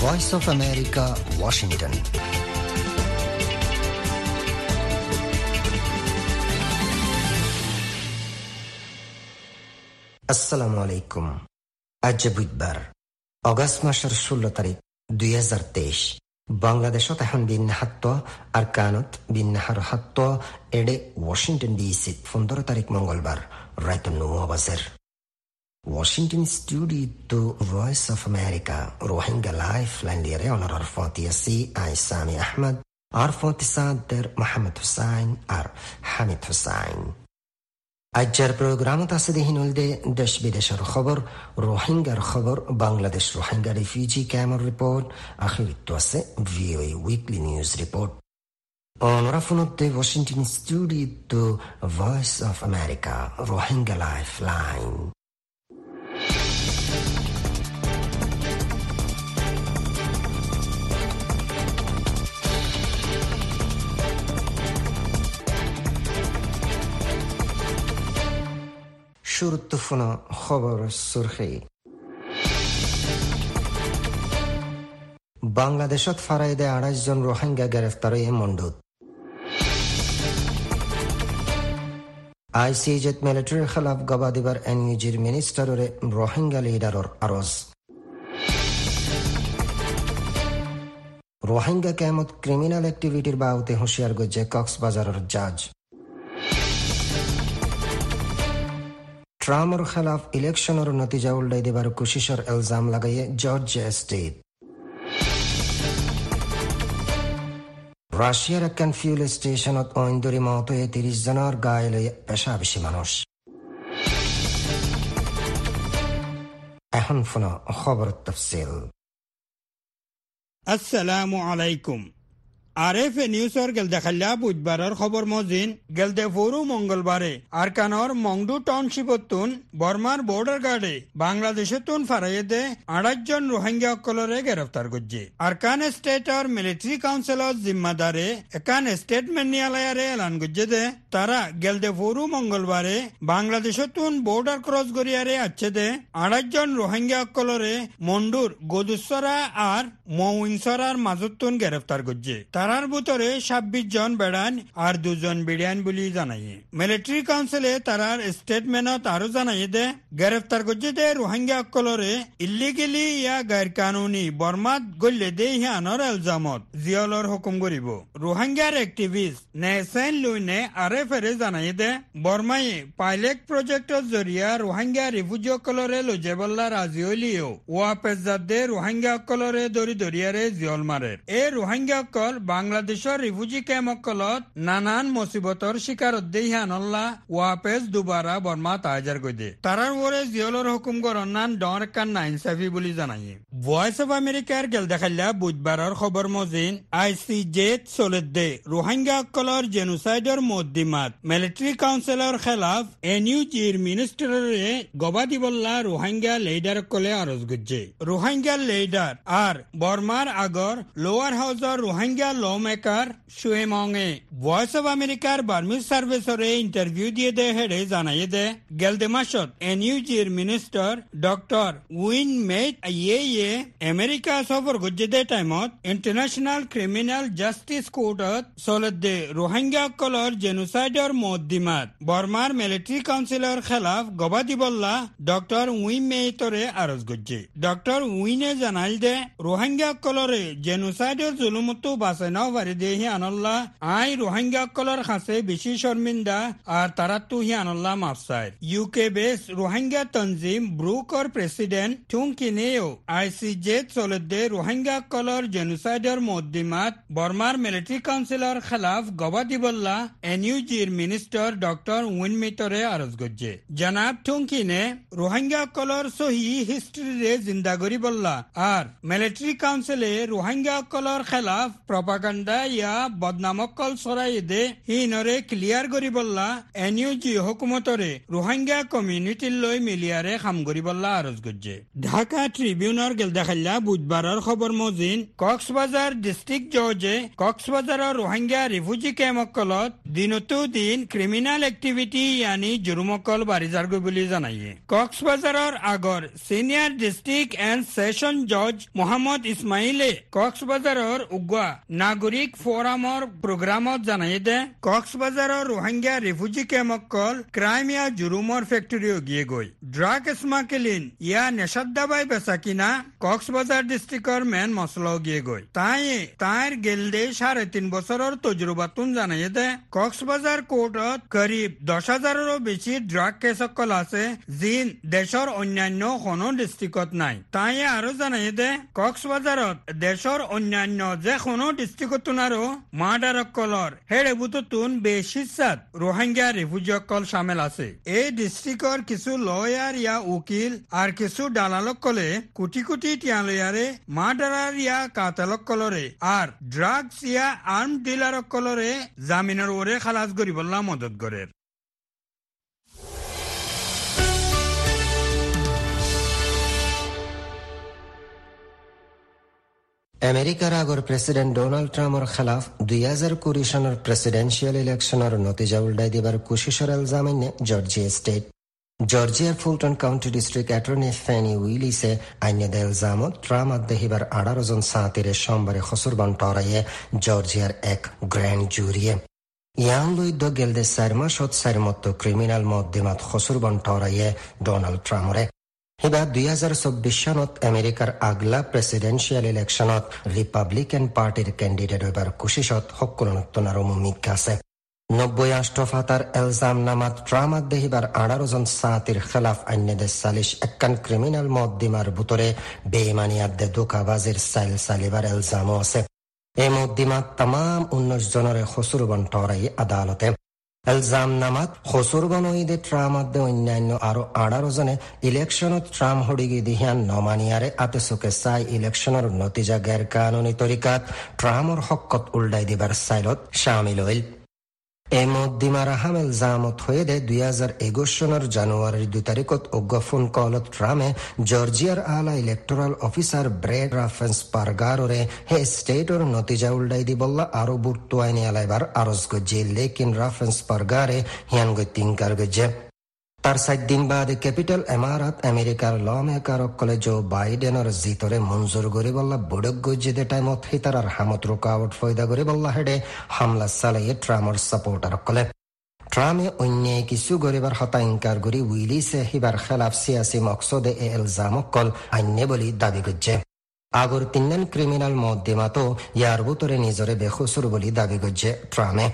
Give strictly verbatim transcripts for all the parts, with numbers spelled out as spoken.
Voice of America, Washington. আসসালামু আলাইকুম। আজ বুধবার অগস্ট মাসের ষোলো তারিখ দুই হাজার তেইশ। বাংলাদেশত এখন বিন্যাহাত্ত আর কানত বিন্যাহার হাত্ত এডে ওয়াশিংটন ডিসি পনেরো তারিখ মঙ্গলবার রাত নয় বাজের। Washington studio to Voice of America Rohingya Lifeline lere onar arfatiasi ay Sami Ahmed arfati Sader Mohammed Hussain ar Hamid Hussain. আজকের প্রোগ্রামত আছে দেহিনুলদে দেশ বিদেশের খবর, রোহিঙ্গার খবর, বাংলাদেশ রোহিঙ্গা রিফিউজি ক্যাম্পের রিপোর্ট, আখিরিত আছে ভিওএ উইকলি নিউজ রিপোর্ট। অনরা ফোনতে Washington studio to voice of America Rohingya lifeline. শুরুত্বফোন খবর সুরখি। বাংলাদেশত ফারাইদে আড়াইশ জন রোহিঙ্গা গ্রেফতার হয়ে মন্ডুত। আইসিজেত মিলিটারির খেলাফ গবাদিবার এনইউজির মিনিস্টারের রোহিঙ্গা লিডারর আরজ। রোহিঙ্গা ক্যামত ক্রিমিনাল অ্যাক্টিভিটির বাউতে হুঁশিয়ার গজ্জে কক্সবাজারের জাজ। ট্রাম্পের খেলাফ ইলেকশনের নতিজা উল্টাই দেবার কোশিশের ইলজাম লাগাইয়ে জর্জিয়া স্টেট। রাশিয়ার একখান ফিউল স্টেশনত ঐন্দরি মত হয়ে তিরিশ জনের গায়ে লইয়ে পেশা বেশি মানুষ। এখন ফোন খবর তফসিল। আসসালামু আলাইকুম। আরএফএ নিউজর গেল দেখাল্লা বুধবারের খবর মজিন গেলদে ফোরু মঙ্গলবারে আরকানর মংডু টাউনশিপতুন বর্মার বর্ডার গার্ডে বাংলাদেশতুন ফারাইদে আড়াইশ জন রোহিঙ্গা অকলরে গ্রেফতার করছে। আরকান স্টেটর মিলিটারি কাউন্সিলর জিম্মাদারে একান স্টেটমেন্ট নিয়ালয়ারে এলান করছে দে তারা গেলদে ফোরু মঙ্গলবারে বাংলাদেশতুন বর্ডার ক্রস করিয়ারে আছে দে আড়াইশ জন রোহিঙ্গা অকলরে মন্ডুর গদুসরা আর মউইনসরার মাজতুন গ্রেফতার করছে। তারার ভিতরে ছাব্বিশ জন বেড়ান আর দুজন বিড়িয়ান বলে জানাই। মিলিটারি কাউন্সিলে তারার স্টেটমেন্টত আরো জানাই দে গ্রেফতার করছে দে রোহিঙ্গা অকলরে ইলিগেলি ইয়া গাইর কানুনি বর্মাত গল্লে দে হিয়ানর এলজামত জিয়লর হুকুম করিব। রোহিঙ্গার এক্টিভিস্ট নেসেন লুইনে আরএফএরে জানাই দে বর্মায়ে পাইলট প্রজেক্টর জরিয়া রোহিঙ্গা রিফিউজি অকলরে লজেবল্লা রাজি হইলিও ওয়াপেজাত দে রোহিঙ্গা অকলরে দরি দরিয়ারে জিয়ল মারে। এ রোহিঙ্গা অকল বাংলাদেশের রিফিউজি ক্যাম্পকলত নানান মুসিবতর শিকার দেহানল্লা ওয়াপেস দুবারা বর্মা তাজার গদে তারার ওরে জিয়লর হুকুম করনান ডর কান নাইনসাফি বলি জানাই। ভয়েস অফ আমেরিকার গেল দেখাইলা বুধবারের খবর মজিন আইসিজেত চলেদে রোহিঙ্গা অকলর জেনোসাইডর মদ্দিমাত মিলিটারি কাউন্সিলর খেলাফ এনইউজির মিনিস্টারে গবাদি বল্লা রোহিঙ্গা লিডার কলে আরজ গজ্জে। রোহিঙ্গা লিডার আর বর্মার আগর লোয়ার হাউসর রোহিঙ্গা ল মেকার শুয়েমংয়ে ভয়েস অফ আমেরিকার বার্মিজ সার্ভিসরে ইন্টারভিউ দিয়ে দে হেডে জানাই দে গেলদে মাসত এনইউজির minister doctor Win Myat Aye ইয়ে আমেরিকা সফর গজ্জে দে টাইমত ইন্টারন্যাশনাল ক্রিমিনাল জাস্টিস কোর্টত চলত দে রোহিঙ্গা কলর জেনোসাইডর মদ্দিমাত বর্মার মিলিটারি কাউন্সিলর খেলাফ গবাদি বল্লা ডক্টর উইন মেটরে আরজ গজ্জে। ডক্টর উইনে জানাই দে রোহিঙ্গা কলরে জেনোসাইডর জুলুমতো বাঁচাই নাও পারি দে হি আনল্লা আই রোহিঙ্গা কলর কাছে বেশি শর্মিন্দা আর তারা তো হি আনল্লা মাফসাইর। ইউকে বেস রোহিঙ্গা তনজিম ব্রুকর প্রেসিডেন্ট টুং কিনেও আইসিজে চলে দে রোহিঙ্গা কলর জেনোসাইডর মদ্দিমাত বর্মার মিলিটারি কাউন্সিলর খেলাফ গবাদি বল্লা এনইউজির মিনিস্টার ডক্টর উইনমিটরে আরজ গজ্জে। জনাব টুং কিনে রোহিঙ্গা কলর সহি হিস্ট্রি রে জিন্দা করি বল্লা আর মিলিটারি কাউন্সিলে রোহিঙ্গা কলর খেলাফ প্রপাগান্ডা প্রপাগান্ডা ইয়া বদনামকল সরাই দে হিনরে ক্লিয়ার করি বললা এনইউজি হুকুমতরে রোহিঙ্গা কমিউনিটির লই মিলিয়ারে কাম করি বললা আরজ গজ্জে ঢাকা ট্রিবিউনার গেল দেখাইলা বুধবারের খবর মজিন কক্সবাজার ডিস্ট্রিক্ট জজে কক্সবাজারের রোহিঙ্গা রিফিউজি ক্যাম্পকলত দিনতো দিন ক্রিমিনাল এক্টিভিটি ইয়ানি জুরুমকল বারিজারগো বলি জানাইয়ে কক্সবাজারের আগর সিনিয়র ডিস্ট্রিক্ট এন্ড সেশন জজ মোহাম্মদ ইসমাইলে কক্সবাজারের উগা নাগরিক ফোরামর প্রোগ্রামত জানাই দে কক্সবাজারের রোহিঙ্গা রিফিউজি ক্যাম্পকল ক্রাইমিয়া জুরুমর ফ্যাক্টরিও গিয়ে গই ড্রাগ স্মাগলিং ইয়া নেশাদ্দাবাই বেচা কিনা কক্সবাজার ডিস্ট্রিক্টর মেন মসলাও গিয়ে গই তাই তাইর গেলদে সাড়ে তিন বছরের তজরুবাতুন জানাই দে কক্সবাজার কোর্টত করিব দশ হাজারেরও বেশি ড্রাগ কেসকল আছে জিন দেশের অন্যান্য কোনো ডিস্ট্রিক্টত নাই তাই আরো জানাই দে কক্সবাজারত দেশের অন্যান্য যে কোনো ডিস্ট্রিক্টনারও মার্ডারকলর হেড়েবুতুন বেশি সাত রোহিঙ্গা রিফিউজিকল সামিল আছে এই ডিস্ট্রিক্টর কিছু লয়ার ইয়া উকিল আর কিছু দালালকলে কোটি কোটি টিয়া লয়ারে মার্ডারার ইয়া কাতালকলরে আর ড্রাগস ইয়া আর্ম ডিলারকলরে জামিনের ওরে খালাস করিবল্লা মদত করে আমেরিকার আগর প্রেসিডেন্ট ডোনাল্ড ট্রাম্পর খেলাফ দুই হাজার কুড়ি সনের প্রেসিডেন্সিয়াল ইলেকশনের নতিজা উল্টাই দিবার কুশিসর এলজামিনে জর্জিয়া স্টেট জর্জিয়ার Fulton county district attorney Fani উইলিসে আইনে দেল জামত ট্রাম্প আদেহিবার আঠারো জন সাঁতিরে সোমবারে খসুরবান টরাইয়ে জর্জিয়ার এক গ্র্যান্ড জুরিয়ে ইয়াং লুইদ গেলদে চার মাসত চার মত ক্রিমিনাল মদ্দিমাত খসুরবান টরাইয়ে ডোনাল্ড ট্রাম্পরে হিবা দুই হাজার চব্বিশ সনত আমেরিকার আগলা প্রেসিডেন্সিয়াল ইলেকশনত রিপাব্লিকান পার্টির ক্যান্ডিডেট হইবার কুশিসত হকুলনত্তনার মুমিকা আছে নব্বই আষ্টফাতার এলজাম নামাত ট্রামাত দেহিবার আঠারো জন সাঁতির খেলাফ আইনেদে সালিশ একান ক্রিমিনাল মদ্দিমার বুতরে বেইমানিয়াদে দোকাবাজির সাইল সালিবার এলজামও আছে এই মদ্দিমাত তামাম উনিশ জনের খসুরবান টরাই আদালতে এলজাম নামাত খসুরবান ওইদে ট্রামাদে অন্যান্য আরো আঠারো জনে ইলেকশনত ট্রাম হডিগি দিহিয়ান নমানিয়ারে আতে চোখে চাই ইলেকশনের নতিজা গের কানুনি তরিকাত ট্রামর হকত উল্টাই দিবার সাইলত সামিল হইল এই মদ্দিমার হামেল জামত হয়ে দে দুই হাজার একুশ সনের জানুয়ারির দুই তারিখত অজ্ঞ ফোন কলত ট্রামে জর্জিয়ার আলা ইলেকটোরাল অফিসার ব্রেড রাফেন্স পারগাররে হে স্টেটর নতিজা উল্টাই দি বললা আরো বুট্টু আইনি আলাইবার আরজ গজ্জে লেকিন রাফেন্স পারগারে হিয়ান গই তিনকার গজ্জে তার সাত দিন বাদে ক্যাপিটাল এমারাত আমেরিকার ল মেকার কলে জো বাইডেনের জিতরে মঞ্জুর করে বললা বড়ক গজ্জে টাইমত হিতার হামত রুকাওয়াট ফয়দা করে বললা হেডে হামলা চালাইয়ে ট্রাম্পর সাপোর্টার কলে ট্রামে অন্যায় কিছু গরিবার হতা ইনকার করি উইলিসে হিবার খেলাফ সিয়াসি মকসদে এ এলজামকল আইনে বলি দাবি করছে আগর তিনজন ক্রিমিনাল মদ্দিমাতো ইয়ার বুতরে নিজরে বেখসুর বলি দাবি করছে ট্রামে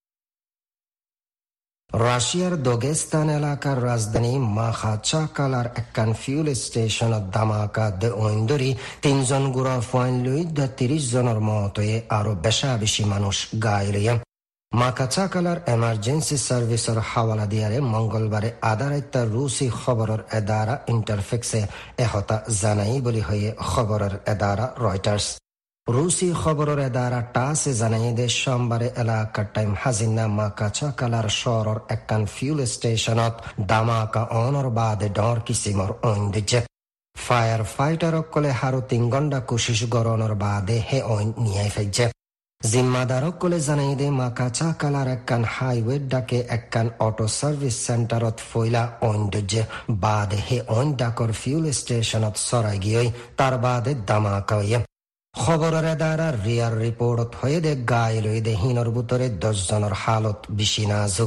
রাশিয়ার দগেস্তান এলাকার রাজধানী মাখাচাকালার একখান ফিউল স্টেশনত ধামাকা দে ঐন্দরি তিনজন গুড়া ফয়েন লুই দা তিরিশ জনের মতয়ে আরো বেশা বেশি মানুষ গাইলিয়া মাকাচাকালার এমার্জেন্সি সার্ভিসের হাওয়ালা দিয়ারে মঙ্গলবারে আদারাইতা রুসি খবরের এদারা ইন্টারফেক্সে এহতা জানাই বলি হয়ে খবরের এদারা রয়টার্স রুসি খবরের এদারা টাসে জানাই দে সোমবারে এলাকার টাইম হাজিনা মাকাচাকালার শহরের একখান ফিউল স্টেশনত দামাকা অনর বাদে ডর কিসিমর ঐন দিচ্ছে ফায়ার ফাইটার কলে হারো তিন ঘন্টা কোশিশ গরনের বাদে হে ঐন নিয়ে ফেলছে জিম্মাদারক কলে জানাই দে মাকাচাকালার একখান হাইওয়ে ডাকে একখান অটো সার্ভিস সেন্টারত ফইলা ঐন দিচ্ছে বাদে হে ঐন ডাকর ফিউল স্টেশনত সরাই গিয়ে তার বাদে দামাকা হইয়ে খবরের দ্বারা রিয়ার রিপোর্ট হয়ে দে গাইল হয়ে দে হিনর বুতরে দশ জনের হালত বেশি নাজুক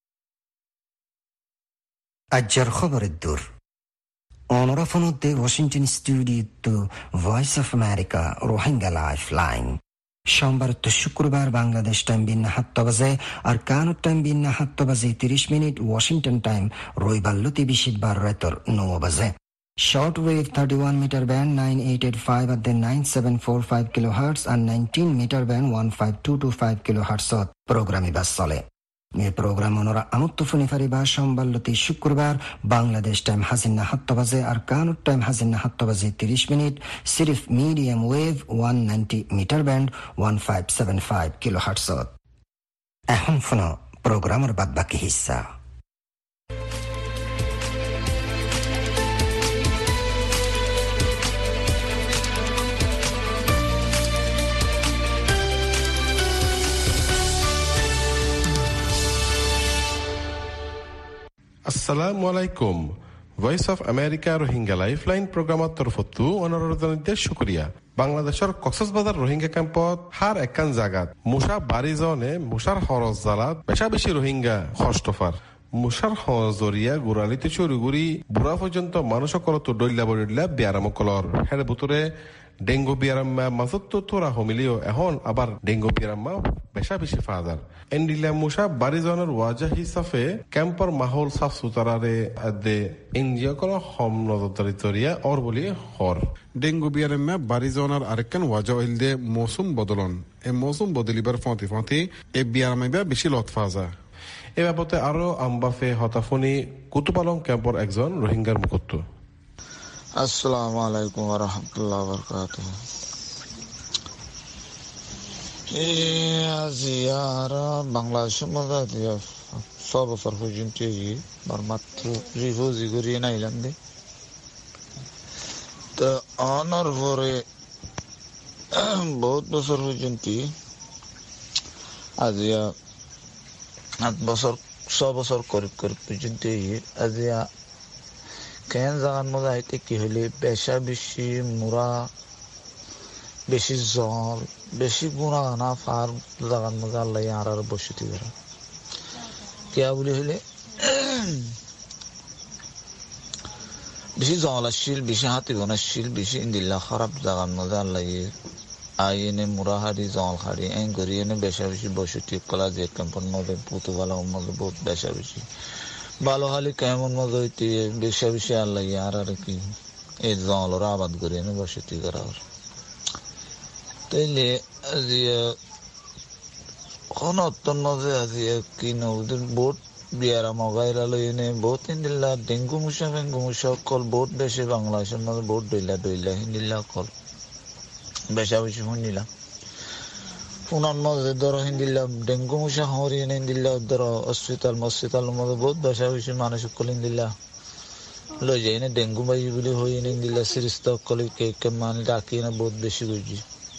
আজ্জার খবরের দূর অনরাফনুদ্দে Washington studio to voice of America Rohingya life line সোমবার তো শুক্রবার বাংলাদেশ টাইম বিন্না সাতটা বাজে আর কানুর টাইম বিন্না সাতটা বাজে তিরিশ মিনিট ওয়াশিংটন টাইম রবিবার লতি বিশিবার রাতর নয় বাজে Shortwave thirty-one meter band nine eight eight five at the nine seven four five kilohertz and nineteen meter band one five two two five kilohertz program ibas chole. এই program ওনারা আমত্ত ফনিফারি বা সম্বাল্যতি শুক্রবার বাংলাদেশ টাইম হাজিন্না সাত বাজে আর কানুর টাইম হাজিন্না সাত বাজে তিরিশ মিনিট সিরিফ medium wave one ninety metre band one five seven five kilo হার্টজত। এখন শোনো প্রোগ্রামের বাদ বাকি হিস্সা। আসসালামু আলাইকুম। Voice of America Rohingya lifeline প্ৰগ্ৰামৰ তৰফতো অনুৰোধ শুক্ৰিয়া। বাংলাদেশৰ কক্সবাজাৰ রোহিঙ্গা ক্যাম্পত হার একান জাগাত মুসা বারিজনে মুসার হরজ জালাত বেশা বেশি রোহিঙ্গা খষ্টফার মুসার হজরিয়া গুড়ালিতে চুরিগুড়ি বুড়া পর্যন্ত মানুষসকলতো ডল্লা বডল্লা বিয়ারামকলর হের ভিতরে ডেঙ্গু বিয়ারাম্মা মাজতো তোরা হমিলিও এখন আবার ডেঙ্গু বিয়ারাম্মা বেশা বেশি ফাদার এন্ডিলা মুসা বারিজনের ওয়াজা হিসাবে ক্যাম্পর মাহল সাফ সুতারারে আদে এনজিও কল হম নজরদারিতরিয়া অর বলি হর ডেঙ্গু বিয়ারাম্মা বারিজনের আরেকখান ওয়াজা হইল দে মৌসুম বদলন এই মৌসুম বদলিবার ফতি ফতি এ বিয়ারাম্মা বেশি লতফাজা। এ বাবদে আরো আমবাফে হতাফনি কুতুপালং ক্যাম্পর একজন রোহিঙ্গার মুখত্ব। আসসালামু আলাইকুম ওয়া রাহমাতুল্লাহি ওয়া বারাকাতুহু। এ আজিয়ারা বাংলাদেশের মধ্যে দিয়া সব বছর পর্যন্ত আর মাত্র রিফিউজি করিয়ে নাইলাম দে তো অনর পরে বহুত বছর পর্যন্ত আজিয়া আট বছর ছ বছর করিব করিব পর্যন্ত আজিয়া কেন জাগার মধ্যে আইতে কি হলে বেশা বেশি মুরা বেশি জল বেশি গুণা গানা ফার জাগার মধ্যে আল্লাহ আর আর বসতি করে কেয়া বলি হলে বেশি জল আসছিল বেশি হাতি বনাচ্ছিল বেশি ইন্দিল্লা খারাপ জাগার মধ্যে আল্লাহ আই এনে মুরা হারি জল হারি এন করি এনে বেশা বেশি বসতি কলা যে ক্যাম্পর মধ্যে পুতুবালা মধ্যে বহুত বেশা বেশি ভালো হালি কেমন মজা হইতে বেশা বেশি আল্লাহ আর আর কি এই জলর আবাদ করে এনে বসতি করা তাইলে আজিয়া অনতন মজা আজিয়া কি নদীর বোট বিয়ারা মগাইরা লই এনে বহুত হিন্দিল্লা ডেঙ্গু মুসা ফেঙ্গু মুসা কল বহুত বেশি বাংলাদেশের মধ্যে বহুত ডইলা ডইলা হিন্দিল্লা কল বেশা বেশি শুনিলাম পুনার মধ্যে ধরো হিন্দিল্লা ডেঙ্গু মুসা হরি এনে হিন্দিল্লা ধরো হসপিটাল মসপিটাল মধ্যে বহুত বেশা বেশি মানুষ কল হিন্দিল্লা লই যাই এনে ডেঙ্গু বাজি বলে হই এনে হিন্দিল্লা সিরিস্তা কলি কে কে মানে ডাকি এনে বহুত বেশি বুঝি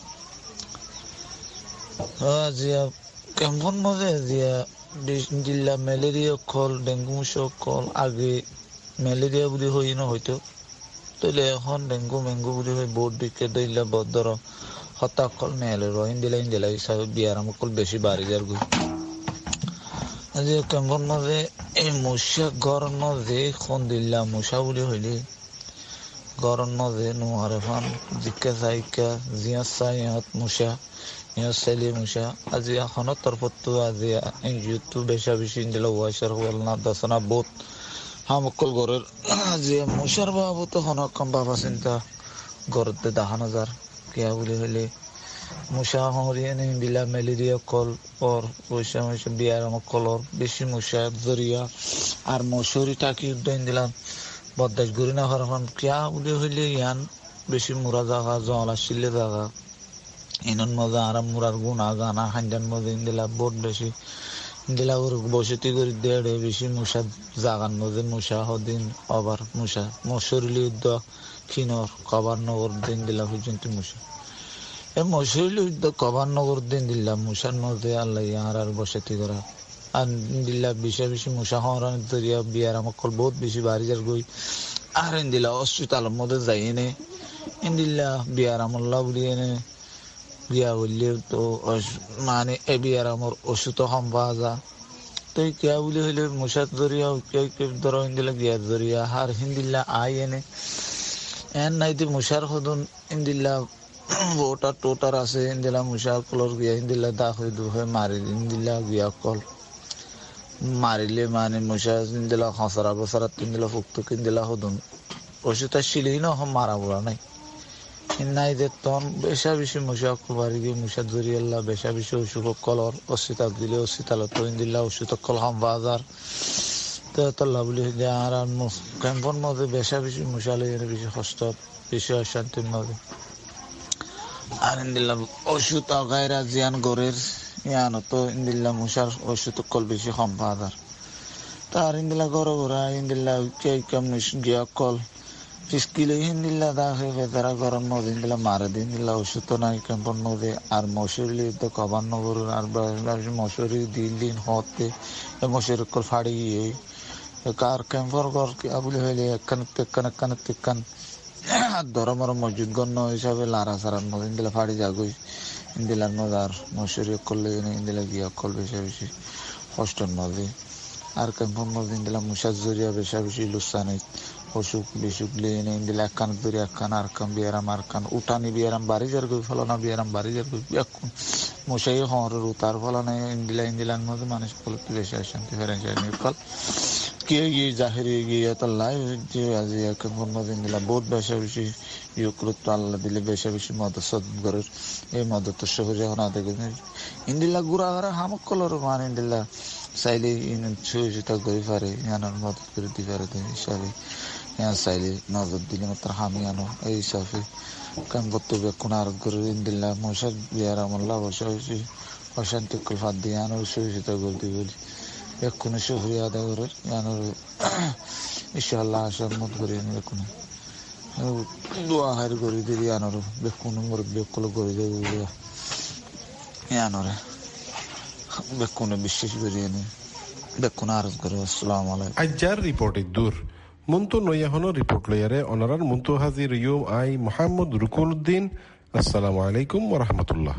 আজিয়া কেমন মজা আজিয়া হিন্দিল্লা ম্যালেরিয়া কল ডেঙ্গু মুসা কল আগে ম্যালেরিয়া বলে হই না হয়তো তাহলে এখন ডেঙ্গু মেঙ্গু বলে হই বহুত দিকে দিল্লা বহুত ধরো হতা কল মেলে রহিন দিলাই দিলাই সব বিয়ারাম কল বেশি বাড়ি যার গই আজি কেমন মজে এই মুসা গরম মজে কোন দিল্লা মুসা বলে হইলে গরম মজে নোহারে ফান জিকা সাইকা জিয়া সাইয়াত মুসা ইয়া সেলি মুসা আজি এখন তরফতো আজি এনজিও তো বেশা বেশি দিলা ওয়াশার হল না দসনা বহুত হামকল গরের আজি মুসার বাবু তো হন কম বাবা চিন্তা গরতে দাহান হাজার কেয়া বলে হলে মুসা হরিয়ে নেই দিলা ম্যালেরিয়া কল ওর পয়সা মশা বিয়ার আমার কলর বেশি মুসা জরিয়া আর মশুরি টাকি উদ্যান দিলাম বদাস ঘুরি না হরফান কেয়া বলে হইলে ইয়ান বেশি মুরা জাগা জল আসলে জাগা ইনন মজা আর মুরার গুণা গানা হান্ডান মজা ইন্দিলা বহুত বেশি ইন্দিলা ওর বসতি করে দেড়ে বেশি মুসা জাগান মজে মুসা হদিন আবার মুসা মশুরি উদ্য খিনর কবার নগর দিন দিলা পর্যন্ত মুসা এ মশুরি উদ্য কবার নগর দিন দিলাম মুসার মধ্যে আল্লাহ আর আর বসতি করা আর দিল্লা বেশি বেশি মুসা হরান দরিয়া বিয়ার আমার কল বহুত বেশি বাড়ি যার গই আর ইন্দিলা হসপিটালের মধ্যে যাই এনে ইন্দিল্লা বিয়ার আমল্লা বলি এনে বিয়া বললে তো মানে এ বিয়ার আমার ওষুধ কম পাওয়া যা তো কেয়া বলি হইলে মুসার জরিয়া ধরো ইন্দিলা বিয়ার জরিয়া আর হিন্দিল্লা আই এনে এন নাইতে মুসার হদুন ইন্দিল্লা ভোটার টোটার আছে ইন্দিলা মুসার কলর গিয়া ইন্দিল্লা দা হয়ে দু হয়ে মারি ইন্দিল্লা গিয়া কল মারিলে মানে মুসা ইন্দিলা খসরা বসরা তিনদিলা ফুক্ত কিন্দিলা হদুন ওষুধ শিলি না মারা বলা নাই নাই যে তন বেশা বেশি মুশা বাড়ি গিয়ে মুশা জরিয়াল্লা বেশা বেশি অসুখ কলর অসিতাল দিলে অসিতাল তো ইন্দিল্লা অসুখ কল হাম বাজার তো তল্লা বলি যে আর ক্যাম্পর মধ্যে বেশা বেশি মুশালে বেশি কষ্ট বেশি অশান্তির মধ্যে আর ইন্দিল্লা ওষুধ গায়রা জিয়ান গরের ইয়ানো তো ইন্দিল্লা মুশার ওষুধ কল বেশি কম বাজার তার ইন্দিল্লা গড় ঘোরা ইন্দিল্লা কে কেমন গিয়া কল পিসকিলে ইন্দিল্লা দাহে বেতারা গরম মধ্যে ইন্দিল্লা মারে দিন দিল্লা ওষুধ নাই ক্যাম্পর মধ্যে আর মশুরি তো কবার নগর আর মশুরি দিন দিন হতে মশুরি কল ফাড়ি গিয়ে কার ক্যাম্পর ঘর বলে হইলে একখান তেকান একখান তেকান ধরমর মসজিদ গণ্য হিসাবে লারা সারার মধ্যে ইন্দিলা ফাড়ি যাগই ইন্দিলার মধ্যে আর মশুরি করলে ইন্দিলা গিয়া কল বেশি বেশি কষ্টের মধ্যে আর ক্যাম্পর মধ্যে ইন্দিলা মুসার জরিয়া বেশা বেশি লুসা নেই অসুখ বিসুখ লিয়ে নেই ইন্দিলা একখান দূরে একখান আর কান বিয়ারাম আর কান উঠানি বিয়ারাম বাড়ি যার গই ফলনা বিয়ারাম বাড়ি যার গই এখন মশাই হরের উতার ফলনে ইন্দিলা ইন্দিলার মধ্যে মানুষ কল বেশি শান্তি ফেরেন কল কে গিয়ে জাহেরি গিয়ে তাল্লাই যে আজি ক্যাম্পর মধ্যে ইন্দিলা বহুত বেশা বেশি ইয়ে করতো আল্লাহ দিলে বেশা বেশি মদত সদন করার এই মদত শহর যখন আদে ইন্দিলা গুড়া হারা হামক কলর মান ইন্দিলা চাইলে ছুঁয়ে ছুটা গই পারে ইয়ানোর মদত করে দিতে পারে হিসাবে ইয়া চাইলে নজর দিলে মাত্র হামি আনো এই হিসাবে কাম করতে বেকুন আর করে ইন্দিল্লা মশার বিয়ার আমল্লা বসা হয়েছি অশান্তি কল ফাঁদ দিয়ে আনো ছুঁয়ে ছুটা করতে বলি এক্ষুনি শুক্রিয়া আদায় করে ইয়ানোর ইনশাআল্লাহ আসার মত করে বেকুনে দোয়া হার করে দিলি আনোর বেকুন মরদ বেকুল করে দেবে ইয়ানোরে বেকুনে বিশ্বাস করিয়ে নি বেকুন আরজ করে আসসালামু আলাইকুম আজ্জার রিপোর্টে দূর মুন্তু নয়াহনো রিপোর্ট লয়ারে অনারার মুন্তু হাজির ইউম আই মোহাম্মদ রুকুল উদ্দিন আসসালামু আলাইকুম ওয়া রাহমাতুল্লাহ।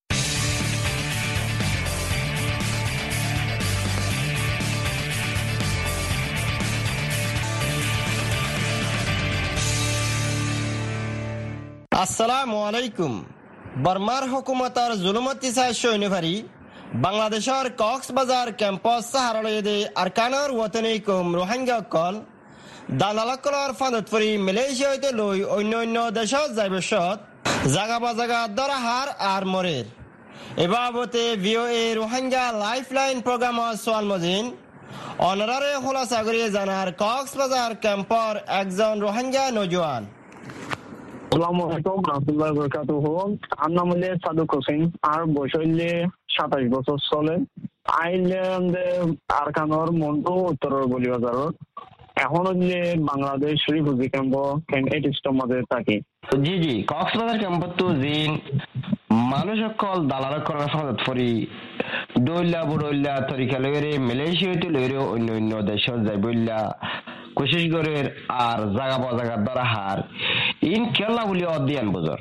আসসালামু আলাইকুম। বর্মার হুকুমতার জুলুমতি চাই সৈন্যভারী বাংলাদেশের কক্সবাজার ক্যাম্পাস সাহারালয়দে আরকানৰ ওয়াতনিকুম রোহিঙ্গা কল দালালকলৰ ফান্দত ফুৰি মালয়েছিয়া হইতে লৈ অন্য অন্য দেশত যাইবছত জাগা বাজাগা দৰাহাৰ আর মরের এ বাবতে ভিওএ রোহিঙ্গা লাইফলাইন প্রোগ্রামত সোয়াল মজিন অনারারে খোলাসা করিয়ে জানার কক্সবাজার ক্যাম্পর একজন রোহিঙ্গা নজওয়ান। আসসালামু আলাইকুম রাহমাতুল্লাহি ওয়া বারাকাতুহু। আমার নাম হলো সাদুক হোসেন আর বয়স হইলে সাতাশ বছর চলে। আইল্যান্ডে আরকানর মন্টু উত্তরের বলিবাজার এখন হইলে বাংলাদেশ রিফিউজি ক্যাম্প ক্যাম্প এইটিস্টর মাঝে থাকি। জি জি কক্সবাজার ক্যাম্পত তো জিন মানুষ সকল দালাল করার ফাঁদত ফরি দইলা বড়ইলা তরিকা লইরে মালয়েশিয়া হইতে লইরে অন্য অন্য দেশত যাইবইলা কোশিশ করে আর জায়গা পাওয়া জায়গার দ্বারা হার ইন কেলা বলি অধ্যয়ন বোঝর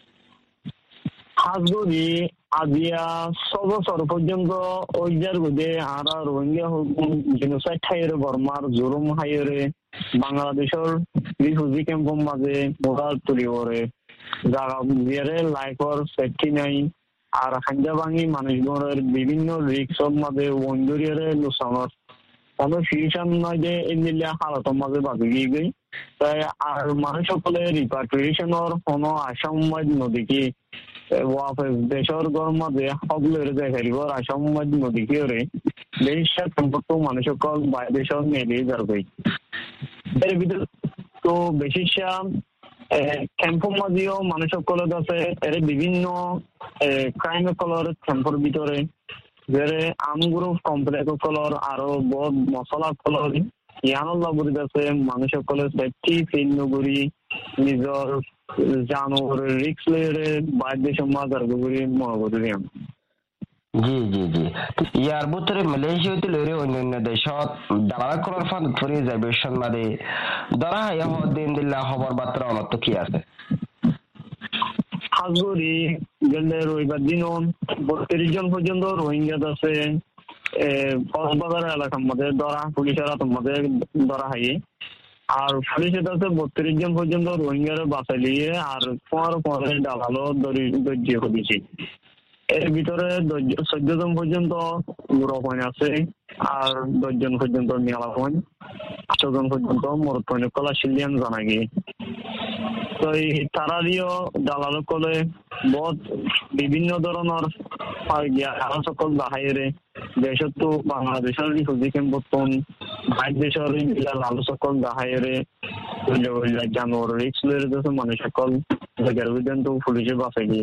হাজগরি আজিয়া ছ বছর পর্যন্ত ওইজার গুদে আর রোহিঙ্গা হুকুম জেনোসাইড হাইরে বর্মার জুলুম হাইরে বাংলাদেশের রিফিউজি ক্যাম্পের মাঝে মোদার তুলি করে জায়গা বিয়ারে লাইফর সেফটি নাই আর হাঞ্জা ভাঙি মানুষগুলোর বিভিন্ন রিক্সর মাঝে ওয়ান্ডরিয়ারে লুসানোর কোনো ফিউশন নয় যে এমনিলে হালতের মাঝে বাকি গিয়ে গই তাই আর মানুষ সকলে রিপাট্রিয়েশনের কোনো আসামবাদ নদীকে ওয়াফেস দেশের গর মাঝে সকলের দেখারিব আসামবাদ নদীকে ওরে দেশ সম্পর্ক মানুষ সকল বাইরে দেশের মেলিয়ে যাবে এর ভিতরে তো বেশি ক্যাম্পের মাঝেও মানুষ সকলের কাছে এর বিভিন্ন ক্রাইম কলর ক্যাম্পের ভিতরে যেরে আমগুলো কমপ্লেক্স কলর আরো বহুত মশলা কলর ইয়ানল্লা বুড়ি আছে মানুষ সকলে সেফটি ফিল নগরী নিজের জানোয়ারের রিক্স লয়ে বাইরে দেশের মাঝার গুড়ি মনে করি। জি জি জি ইয়ার ভিতরে মালয়েশিয়া হইতে লইরে অন্য অন্য দেশত দালাল করার ফাঁদত ফরি যাইবে সন্মাদে ধরা হাইয়া দিন দিল্লা খবর বার্তা অনত কি আছে হাজগরি গেলে রবিবার দিন বত্রিশ জন পর্যন্ত রোহিঙ্গা আছে কক্সবাজার এলাকার মধ্যে ধরা পুলিশেরা তোমাদের ধরা হাইয়ে আর পুলিশের কাছে বত্রিশ জন পর্যন্ত রোহিঙ্গারে বাঁচাই নিয়ে আর পর পরে দালালও ধৈর্য করেছি। এর ভিতরে চোদ্দ জন পর্যন্ত গুড়া আছে আর দশ জন পর্যন্ত নিয়ালা পয়েন্ট আট জন পর্যন্ত মরদ পয়েন্ট কলা সিলিয়ান জানা গিয়ে তো তারারিও দালাল কলে বহুত বিভিন্ন ধরনের আরো সকল বাহাইরে দেশতো বাংলাদেশের রিফিউজি ক্যাম্পতন বাইর দেশের আলো সকল বাহাইরে জানোয়ার রিক্স লয়ে যাচ্ছে মানুষ সকল জায়গার বিধান তো পুলিশে বাঁচাই দিয়ে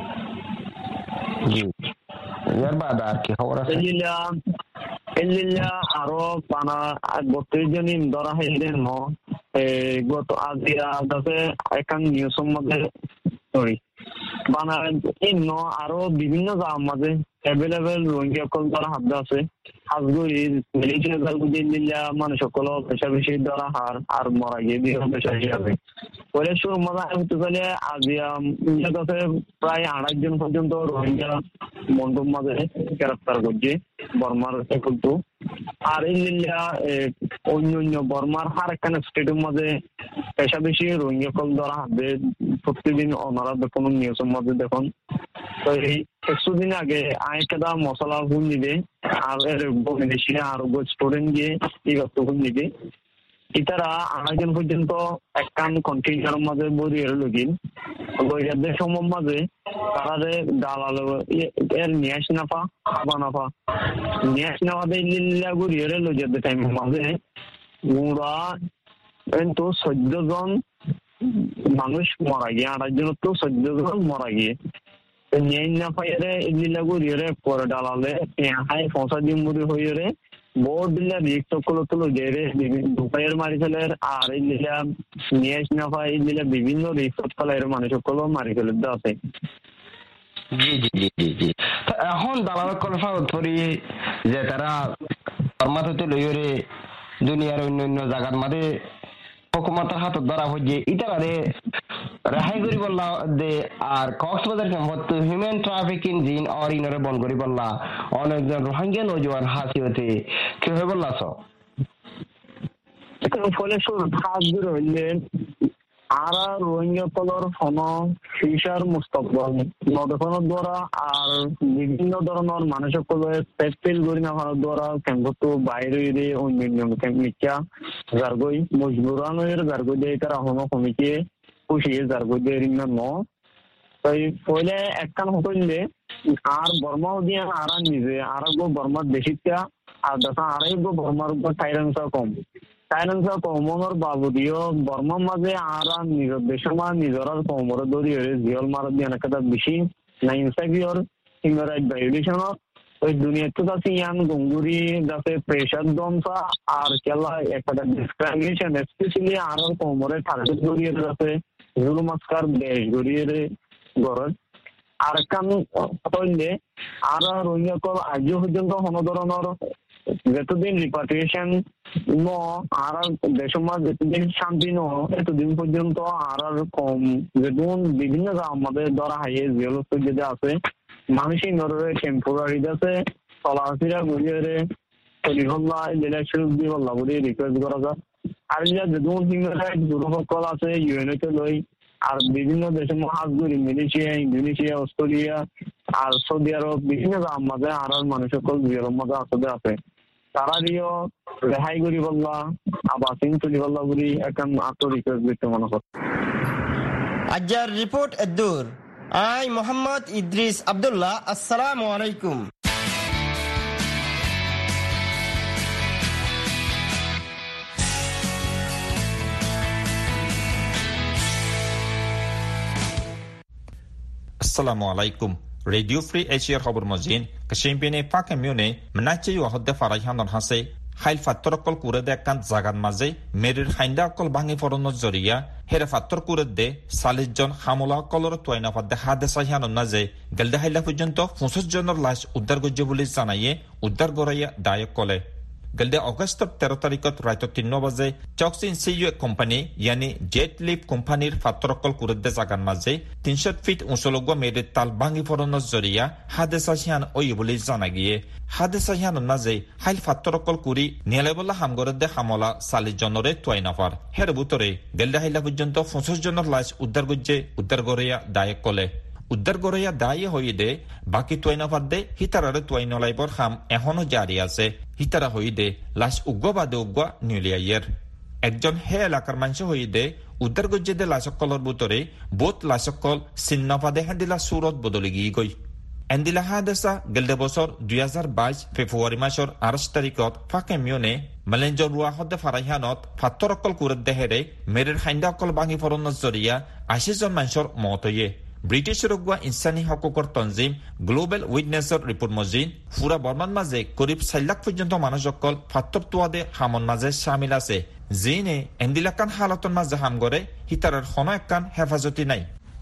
জি এর বাদ আর কি খবর আছে এলিলা এলিলা আরো পানা বত্রিশ জন ধরা হয়েছে ন গত আজ কাছে এখন নিউজ মধ্যে সরি বানা ইন্ন আরো বিভিন্ন জায়গার মাঝে অ্যাভেলেবেল রোহিঙ্গা সকল ধরা হাত আছে হাজগুড়ি মিলিটারি গালগুজি দিল্লা মানুষ সকল পেশা বেশি ধরা হার আর মরা গিয়ে দিয়ে পেশা হিসাবে পরে শুরু মজা হতে গেলে আজিয়া কাছে প্রায় আড়াই জন পর্যন্ত রোহিঙ্গা মন্ডপ মাঝে গ্রেফতার করছে বর্মার কিন্তু আর ইন্ডিয়া অন্য অন্য বর্মার হার একখানে স্টেটের মাঝে পেশা বেশি রোহিঙ্গা সকল ধরা হাতে প্রতিদিন ওনারা দেখুন নিউজের মধ্যে দেখুন তো এই একশো দিন আগে আয়কেদা মশলা ভুল নিবে আর এর বমিনেশিয়া আর স্টুডেন্ট গিয়ে এই ভুল নিবে ইতারা আড়াইজন পর্যন্ত একখান কন্টেইনারের মাঝে বড়ি এর লগিন বইয়াদের সময় মাঝে তারা যে দালাল এর নিয়াস নাফা খাবা নাফা নিয়াস নাফা দিয়ে লিল্লা গড়ি এর লইয়াদের টাইমের মাঝে ওরা কিন্তু চোদ্দ জন মানুষ মারা গিয়ে আড়াইজন তো চোদ্দ জন মারা গিয়ে নিয়াই না পাইরে লিল্লা গড়ি এর পরে দালালে হাই ফসা দিন মুড়ি হয়ে রে বহুত দিল্লা রিক্স সকল তুলো গেরে দুপাইয়ের মারি ফেলে আর এই দিলা নিয়ে না পাই এই দিলা বিভিন্ন রিক্স ফেলার মানুষ সকল মারি ফেলে আছে জি জি জি জি এখন দালাল কলফা করি যে তারা কর্মাতে লইরে দুনিয়ার অন্য অন্য জায়গার মাঝে হুকুমতের হাতে ধরা হচ্ছে ইতারে রেহাই করি বললা দে আর কক্সবাজার সম্পত্তি হিউম্যান ট্রাফিকিং জিন আর ইনরে বন করি বললা অনেকজন রোহিঙ্গা নজওয়ান হাসি হতে কি হয়ে বললাছ ফলে হাত দূর হইলে আর রোহিঙ্গা কলর ফোন ফিশার মুস্তকবল নদফোনের দ্বারা আর বিভিন্ন ধরনের মানুষ সকলে পেটফিল করি না হওয়ার দ্বারা ক্যাম্পতো বাইরে অন্যান্য ক্যাম্পিকা জারগই মজবুরানের জারগই দিয়ে তারা হনো কমিটিয়ে খুশিয়ে জারগই দিয়ে রিং ন তাই পয়লে একখান হইলে আর বর্মা দিয়ে আর নিজে আর গো বর্মার দেশিকা আর দেখা আড়াই গো বর্মার উপর সাইলেন্সা কম সাইলেন্সা কমর বাবুদিও বর্মার মাঝে আর নিজের দেশমা নিজের কমর দৌড়ি জিয়ল মারা দিয়ে একটা বেশি না ইনসাইকিওর হিউম্যান রাইট ভায়োলেশন ওই দুনিয়াতে যাচ্ছে ইয়ান গঙ্গুরি যাতে প্রেশার দমসা আর কেলা একটা ডিসক্রিমিনেশন স্পেশালি আর কমরে টার্গেট গড়িয়ে যাচ্ছে জুলুমাস্কার দেশ গড়িয়ে গরজ আর কান হইলে আর রোহিঙ্গা কল আজও পর্যন্ত কোনো ধরনের যতদিন রিপাট্রিয়েশন ন আর দেশের মাঝে যতদিন শান্তি ন এতদিন পর্যন্ত আর কম যেমন বিভিন্ন আমাদের ধরা হাইয়ে জিওলস্ত যেটা আছে মানুষই নরে টেম্পোরারি আছে চলাফেরা ঘুরিয়ে টেলিফোনলা যেটা সুযোগ দিয়ে বললা বলে রিকোয়েস্ট করা যায় আর যা যেমন হিউম্যান রাইটস গ্রুপ আছে ইউএনওকে লই আর বিভিন্ন দেশের মহাজগুলি মালয়েশিয়া ইন্দোনেশিয়া অস্ট্রেলিয়া আর সৌদি আরব বিভিন্ন মাঝে আর মানুষ সকল জিওর মাঝে আসতে আছে তারারিও রেহাই করি বললা আবার সিং চলি বললা বলি এখন আত্ম রিকোয়েস্ট দিতে মনে কর আজার রিপোর্ট এদুর আই মোহাম্মদ ইদ্রিস আব্দুল্লাহ আসসালামু আলাইকুম Assalamu alaikum. Radio Free Asia খবর মজিন কাশিমপিনে পাকে মিউনে মনাচি ওয়াহদে ফারাইহানন হাসে হাইল ফাত্তরকল কুরে দে কান জাগান মাঝে মেরির হাইন্দা কল ভাঙি ফরনত জরিয়া হেরে ফাত্তর কুরে দে চাল্লিশ জন হামলা কলর তোয়াইনা ফাদে হাদে সাইহানন নাজে গেলদে হাইলা পর্যন্ত পঁচিশ জনের লাশ উদ্ধার গজ্জে বলে জানাইয়ে উদ্ধার গড়াইয়া দায়ক কলে গেলদে অগস্টর তেরো তারিখত রাইত তিন বাজে চকসিন সিইউ কোম্পানি ইয়ানি জেট লিভ কোম্পানির ফাত্তরকল কুরেদে জাগান মাঝে তিনশো ফিট উঁচলগুয়া মেরে তাল ভাঙি ফরনত জরিয়া হাদে সাহিয়ান ওই বলে জানা গিয়ে হাদে সাহিয়ান নাজে হাইল ফাত্তরকল কুরি নিয়ালেবলা হামগরেদে হামলা চাল্লিশ জনরে তোয়াই নাফার হের বুতরে গেলদে হাইলা পর্যন্ত পঁচিশ জনের লাশ উদ্ধার গজ্জে উদ্ধার গড়াইয়া দায়ক কলে উদ্ধার গড়াইয়া দায়ী হয়ে দে বাকি তোয়াইনাফার দে হিতারারে তোয়াই নলাইবর হাম এখনো জারি আছে হিতারা হয়ে দে লাশ উগ্র বাদে উগ্র নিউলিয়াইয়ের একজন হে এলাকার মানুষ হইদে উদ্ধার গজ্জেদে লাসকলর বুতরে বোত লাসকল চিহ্নপাদে হেন্দিলা সুরত বদলি গিয়ে গই এন্দিলা হাদেসা গেলদে বছর দুই হাজার বাইশ ফেব্রুয়ারি মাসের আঠাশ তারিখত ফাঁকে মিয়নে মালেঞ্জর রুয়া হদে ফারাইহানত ফাত্তর অকল কুরত দেহেরে মেরের হাইন্দা অকল ভাঙি ফরনত জরিয়া আশি জন মানুষের মত হইয়ে ব্রিটিশ রগুয়া ইনসানি হকুকর তঞ্জিম গ্লোবেল উইটনেসর রিপোর্ট মজিন ফুরা বর্মান মাঝে করিব চার লাখ পর্যন্ত মানুষ অকল ফাত্তর তোয়াদে হামন মাঝে সামিল আছে জিনে এন্দিলাকান হালতন মাঝে হাম করে হিতারের হন একখান হেফাজতি নাই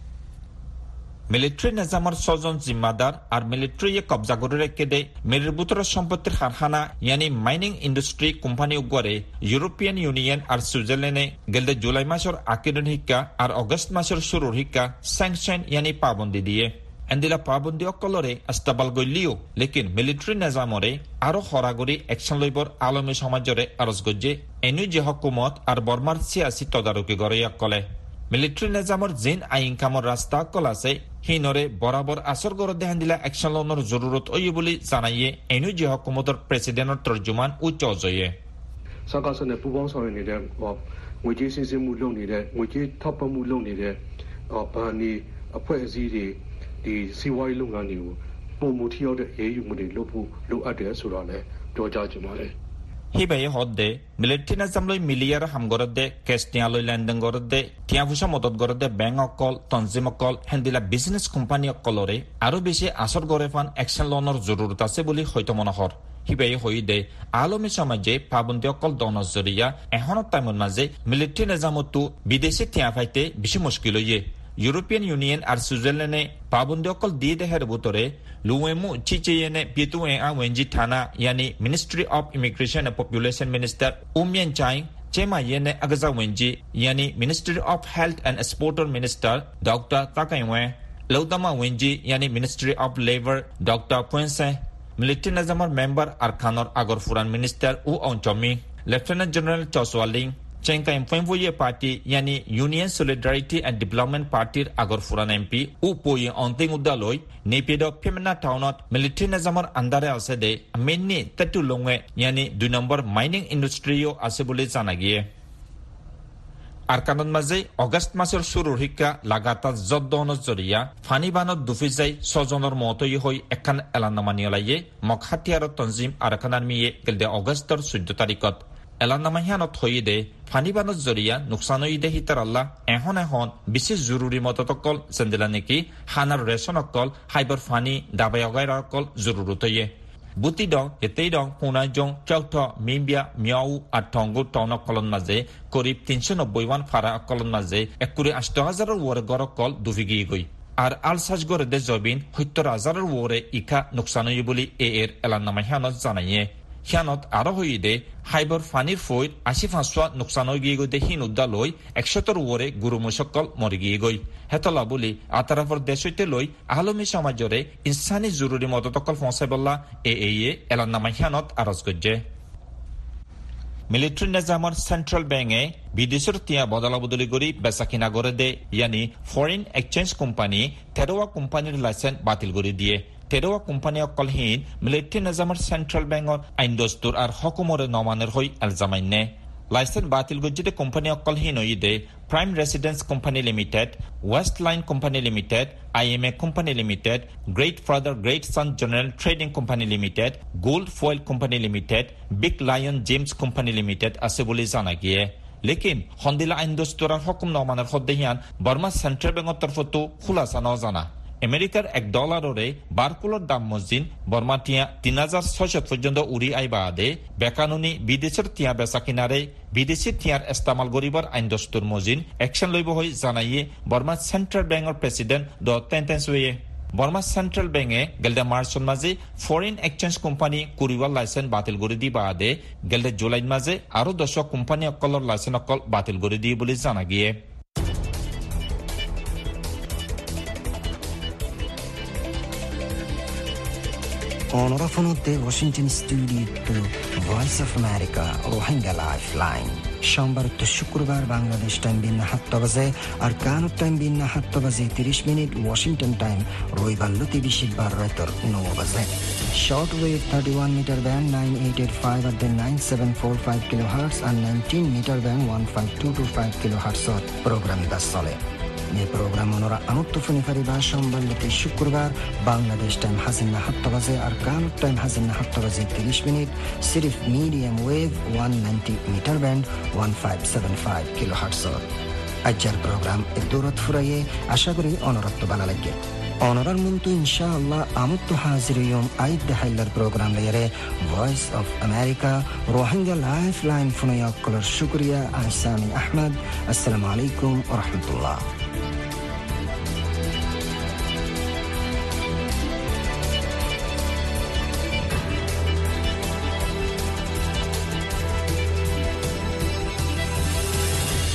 মিলিটারি নিজামর ছজন জিম্মাদার আর মিলিটারি কবজা করে রেখে দে মেরের বুতরের সম্পত্তির কারখানা ইয়ানি মাইনিং ইন্ডাস্ট্রি কোম্পানি উগরে ইউরোপিয়ান ইউনিয়ন আর সুইজারল্যান্ডে গেলদে জুলাই মাসের আকিরের শিক্ষা আর অগস্ট মাসের শুরুর শিক্ষা স্যাংশন ইয়ানি পাবন্দি দিয়ে এন্দিলা পাবন্দি অকলরে আস্তাবাল গলিও লেকিন মিলিটারি নিজামরে আরো হরাগরি একশন লইবর আলমী সমাজরে আরজ গজ্জে এনু যে হকুমত আর বর্মার সিয়াসি তদারকি গড়ে অকলে মিলিটারি নিজামর জিন আইন কামর রাস্তা অকল আছে হিনরে বরাবর আসর গড় দেহান দিলা একশন লওয়ার জরুরত ওই বলে জানাইয়ে এনু যে হকুমতর প্রেসিডেন্টের তর্জমান উচ্চ অজয়ে সাকাসনে পুবং সরে নিলে ওইজি সিসিমু লংনিলে ওইজি থপমু লংনিলে বানিအဖွဲ့အစည်းတွေဒီစီဝါရေးလုပ်ငန်းတွေကိုပုံမှုထီရောက်တဲ့အရေးယူမှုတွေလုပ်ဖို့လိုအပ်တယ်ဆိုတော့လည်းပြောကြားချင်ပါတယ် হিবাই হদ্দে মিলিটারি নিজামলৈ মিলিয়ার হামগরদে কেস্টিয়ালৈ লেনদেন গরদে টিয়াফুসা মদত গরদে ব্যাংক অকল তঞ্জিম অকল হেন্দিলা বিজনেস কোম্পানি অকলরে আরো বেশি আসর গড়ে ফান একশন লওয়ার জরুরত আছে বলে হয়তো মনোহর হিবাই হইদে আলমী সমাজে পাবন্দি অকল দনৰ জরিয়া এহনত টাইমর মাঝে মিলিটারি নিজামতো বিদেশি টিয়া ফাইতে বেশি মুশকিল হইয়ে ইউরোপিয়ান ইউনিয়ন আর সুইজারল্যান্ডে পাবন্দি অকল দিয়ে দেহের বুতরে লুয়েমু চিচেয়েনে পিতুয়ে আ ওয়েনজি থানা ইয়ানি ministry of immigration and population minister উমিয়ান চাই চেমা ইয়েনে আগজা ওয়েনজি ইয়ানি মিনিস্ট্রি অফ হেলথ এন্ড স্পোর্টর মিনিস্টার ডক্টর তাকাইওয়ে লৌদামা ওয়েনজি ইয়ানি মিনিস্ট্রি অফ লেবার ডক্টর পুয়েনসে মিলিটারি নিজামর মেম্বার আর খানর আগর ফুরান মিনিস্টার উ অঞ্চমি লেফটেন্যান্ট জেনারেল চসওয়ালিং চেংকা এমফেমভুয়ে পার্টি ইয়ানি ইউনিয়ন সলিডারিটি এন্ড ডেভেলপমেন্ট পার্টির আগর ফুরান এমপি উ পয়ে অন্তিং উদ্দালৈ নেপিড ফেমেনা টাউনত মিলিটারি নিজামর আন্দারে আছে দে মেননি তেটু লংয়ে ইয়ানি দুই নম্বর মাইনিং ইন্ডাস্ট্রিও আছে বলে জানা গিয়ে আরকানত মাঝে অগস্ট মাসের শুরুর শিক্ষা লাগাতার জদ্দনত জরিয়া ফানি বানত দুফি যাই ছজনের মতই হই এখান এলানামা নিয়লাইয়ে মকহাতিয়ারত তঞ্জিম আরকানার মিয়ে গেলদে অগস্টর চৈধ্য তারিখত এলানামাহিয়ানত হইদে ফানিবানত জরিয়া নোকসান হইদে হিতার আল্লাহ এখন এখন বিশেষ জরুরি মততকল সেন্দিলা নেকি হানার রেশন অকল হাইবর ফানি দাবাই অগাইর অকল জরুরত হইয়ে বুতি দং এতেই দং পুনাই জং চৌথ মিম্বিয়া মিয়াউ আর টঙ্গু টাউন অকলন মাঝে করিব তিনশো নব্বই ওয়ান ফারা অকলন মাঝে একুরি আষ্ট হাজারের ওয়ার গড় অকল দুফি গিয়ে গই আর আলসাজ গড়ে দে জবিন সত্তর হাজারের ওয়ারে ইখা নোকসান হই বলি এ এর এলানামাহিয়ানত জানাইয়ে হিয়ানত আরো হইদে হাইবর ফানির ফৈর আশি ফাঁসুয়া নোকসান হয়ে গিয়ে গই হিন উদ্দা লই একশতর ওরে গুরুমুসকল মরি গিয়ে গই হেতলা বলি আতারাফর দেশ হইতে লই আলমী সমাজরে ইনসানি জরুরি মদতকল ফসাই বললা এ এ এলান্নামা হিয়ানত আরজ গজ্জে মিলিটারি নিজামর সেন্ট্রাল ব্যাংকে বিদেশের টিয়া বদলা বদলি করি বেচা কিনা করে দে ইয়ানি ফরেন এক্সচেঞ্জ কোম্পানি তেরোয়া কোম্পানির লাইসেন্স বাতিল করে দিয়ে তেরোয়া কোম্পানি অকলহীন মিলিটারি নিজামর সেন্ট্রাল ব্যাংকর আইন দস্তুর আর হকুমরে নমানের হই এলজামাইনে লাইসেন্স বাতিল গজ্জিতে কোম্পানি অকলহীন হইদে prime residence company limited west line company limited IMA company limited great father great son general trading company limited gold foil company limited big lion gems company limited আছে বলে জানা গিয়ে লেকিন হন্দিলা আইন দস্তুর আর হকুম নমানের হদ্দেহিয়ান বর্মা সেন্ট্রাল ব্যাংকর তরফতো খুলাসা ন জানা আমেরিকার এক ডলাররে বারকুলোর দাম মসজিদ বর্মা টিয়া তিন হাজার ছয়শ পর্যন্ত উড়ি আইবা আদে বেকানুনি বিদেশের টিয়া বেচা কিনারে বিদেশি টিয়ার ইস্তেমাল গরিবার আইন দস্তুর মজিন একশন লইব হই জানাইয়ে বর্মা সেন্ট্রাল ব্যাংকর প্রেসিডেন্ট ড টেন্টেন্সওয়ে বর্মা সেন্ট্রাল ব্যাংকে গেলদে মার্চন মাঝে ফরেন এক্সচেঞ্জ কোম্পানি কুরিওয়াল লাইসেন্স বাতিল করে দিবা আদে গেলদে জুলাই মাঝে আরো দশক কোম্পানি অকলর লাইসেন্স অকল বাতিল করে দিয়ে বলে জানা গিয়ে অনরাফনতে Washington studio Voice of America Rohingya Lifeline সোমবার তো শুক্রবার বাংলাদেশ টাইম বিন্না সাত বাজে আর কানুর টাইম বিন্না সাত বাজে তিরিশ মিনিট ওয়াশিংটন টাইম রবিবার লতি বিশিবার রাতর নয় বাজে short wave thirty one metre band nine eight eight five আর then nine seven four five kilohertz আর nineteen metre band one five two two five kilo হার্টসত প্রোগ্রাম বাস চলে এই প্রোগ্রাম ওনারা আমত্ত ফোনিফারি বা সোমবার লতি শুক্রবার বাংলাদেশ টাইম হাজিনা সাত বাজে আর কানুর টাইম হাজিনা সাত বাজে তিরিশ মিনিট সিরিফ medium wave one ninety metre band one five seven five kilo হার্টসত আজকের প্রোগ্রাম এ দৌড়ত ফুরাইয়ে আশা করি অনরত্ব বানা লাগে অনরার মন্তু ইনশাআল্লাহ আমত্ত হাজির ইয়ম আইদ দেখাইলার প্রোগ্রাম লেয়ারে Voice of America Rohingya life line ফোনাইয়া কলার শুক্রিয়া আহসানি আহমদ আসসালামু আলাইকুম ওয়া রাহমাতুল্লাহ